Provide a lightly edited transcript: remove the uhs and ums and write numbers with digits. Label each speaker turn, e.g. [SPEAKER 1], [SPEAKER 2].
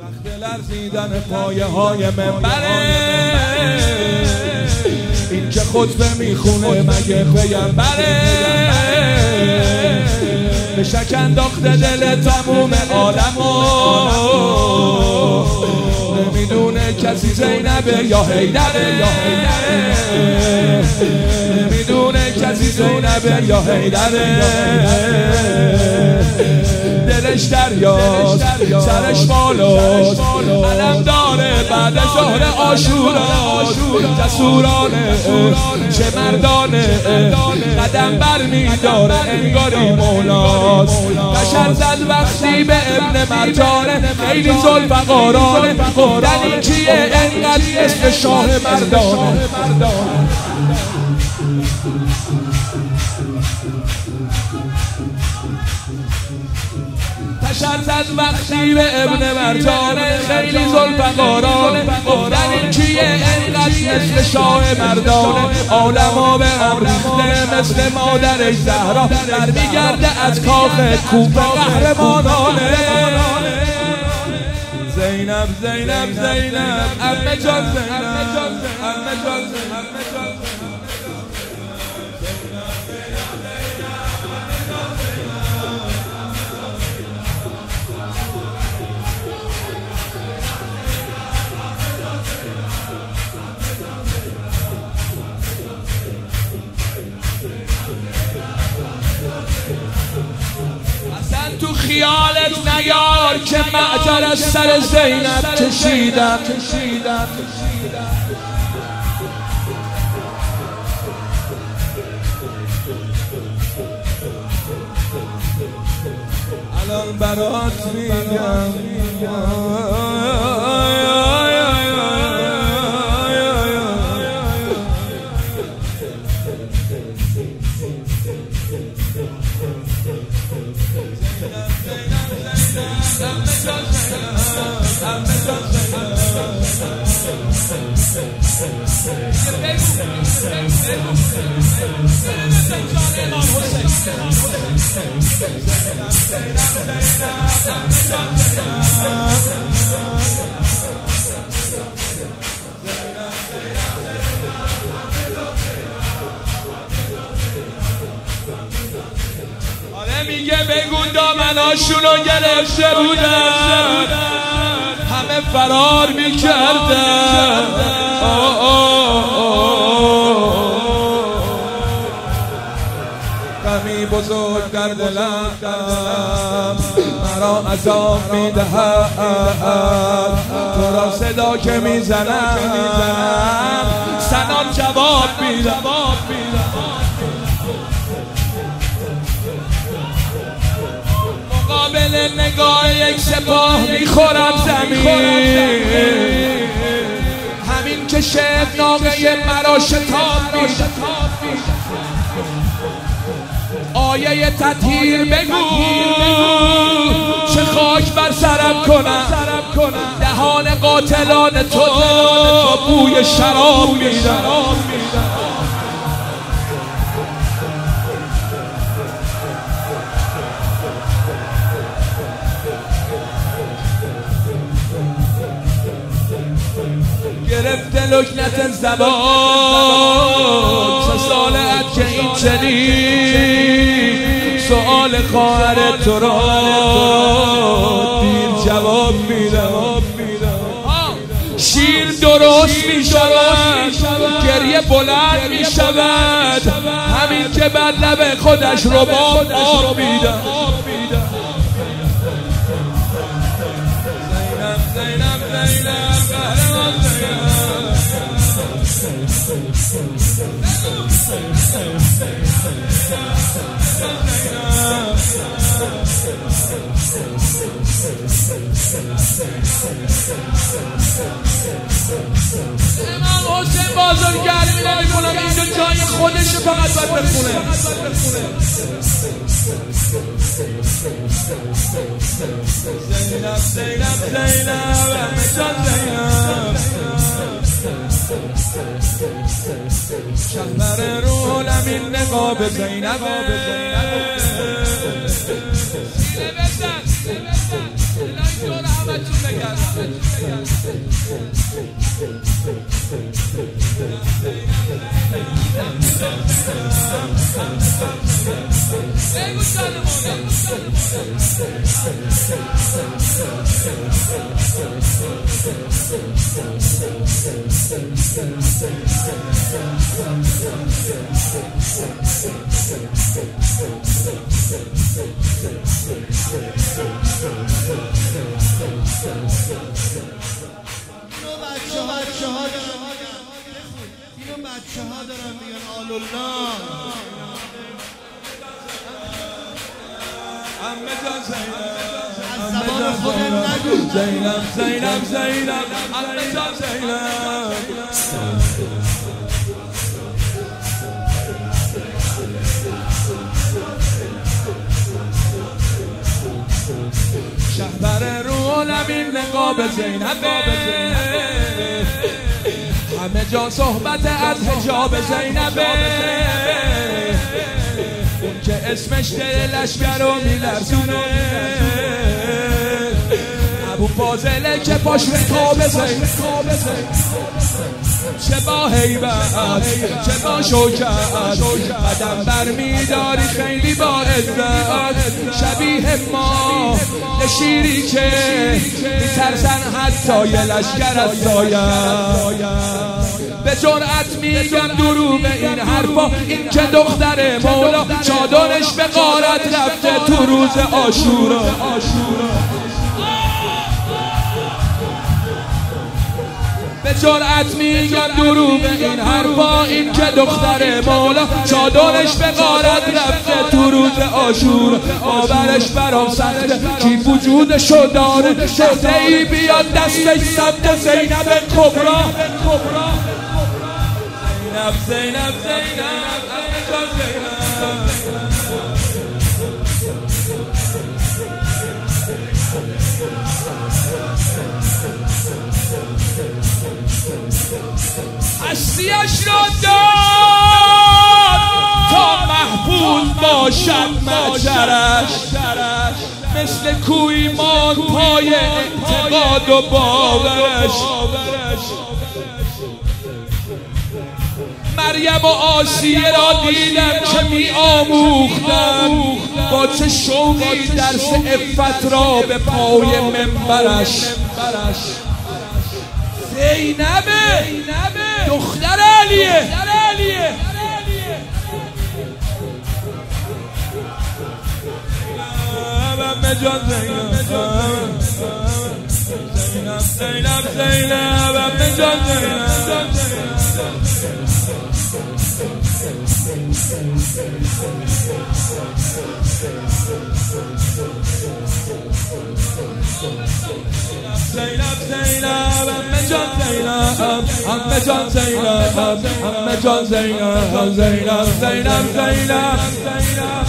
[SPEAKER 1] وقت لرزیدن پایه های منبره، این که خطبه میخونه مگه پیمبره، به شک انداخته دل تموم عالمو، نمیدونه کسی زینبه یا حیدره، نمیدونه کسی زینبه یا حیدره، دلش دریاست سرش بالاست، علم داره بعد ظهر عاشوراست، جسورانه چه مردانه قدم بر میداره انگاری مولاست، بشر زد وقتی به ابن مرجانه، خیلی ذوالفقارانه، گفتنی کیه انقدر اسم شاه مردانه. بشر زد وقتی به ابن مرجانه، خیلی ذوالفقارانه، گفتنی کیه انقدر اسم شاه مردانه، عالما به هم ریخته مثل مادر زهرا، برمیگرده از کاخ کوفه قهرمانانه. زینب زینب زینب عمه جان زینب عمه جان زینب تو خیالت نیار که معجر از سر زینب کشیدم، الان برات میگم میگه بگو دامناشونو گرفته بودن، همه فرار میکردن، غمی بزرگ در دلم مرا عذاب میدهد، تو را صدا که میزنم سنان جواب میدم، مقابل نگاه یک سپاه میخورم زمین، همین که شعر ناقه مرا شتاب میشه، آیه تطهیر بگو چه خاک بر سرم کنم، دهان قاتلان تو بوی شراب میدم. گرفته لکنت زبان چه سالت که این چنین سؤال خواهر تو را دیر جواب میدم، شیر درست میشود گریه بلند میشود، همین که بر لب خودش رباب آب میدم. زینب زینب قهرمان امام حسین بازرگانی نمی‌کنم، اینجا جای خودش فقط باید بخونه. زینب زینب زینب همه جان زینب، شهر روح الامین نقاب زینب، سینه بزن خدمتتون بگم
[SPEAKER 2] اینو بچه ها دارن میگن آلالله
[SPEAKER 1] عمه جان
[SPEAKER 2] از زبان خودت نگو
[SPEAKER 1] زینب عمه جان زینب شهبر رو عالمین نقاب زینب همه جا صحبت از حجاب زینب اون که اسمش دل لشکر رو میلرزونه ابو فاضله که پاش رکاب زینب چه با هیبت چه با شوکت قدم بر میداری خیلی با عزت شبیه ما شیری که میترسن حتی یه لشکر از زاید به جرأت میگم دروغ این حرفا این که دختر مولا چادرش به غارت رفته تو روز عاشورا به جرأت میگم دروغ این حرفا این که دختر مولا چادرش به غارت رفته تو روز عاشورا باورش برام سخته کی وجودشو داره شده ای بیاد دستش سمت زینب کبرا زینب هستیش را داد تا محفوظ باشد مجرش مثل کوی مان پای اعتقاد و باورش مریم و آسیه را دیدم که می آموختم با چه شوقی درس عفت را به پای منبرش زینبه دختر علیه عمه جان زینب عمه جان زینب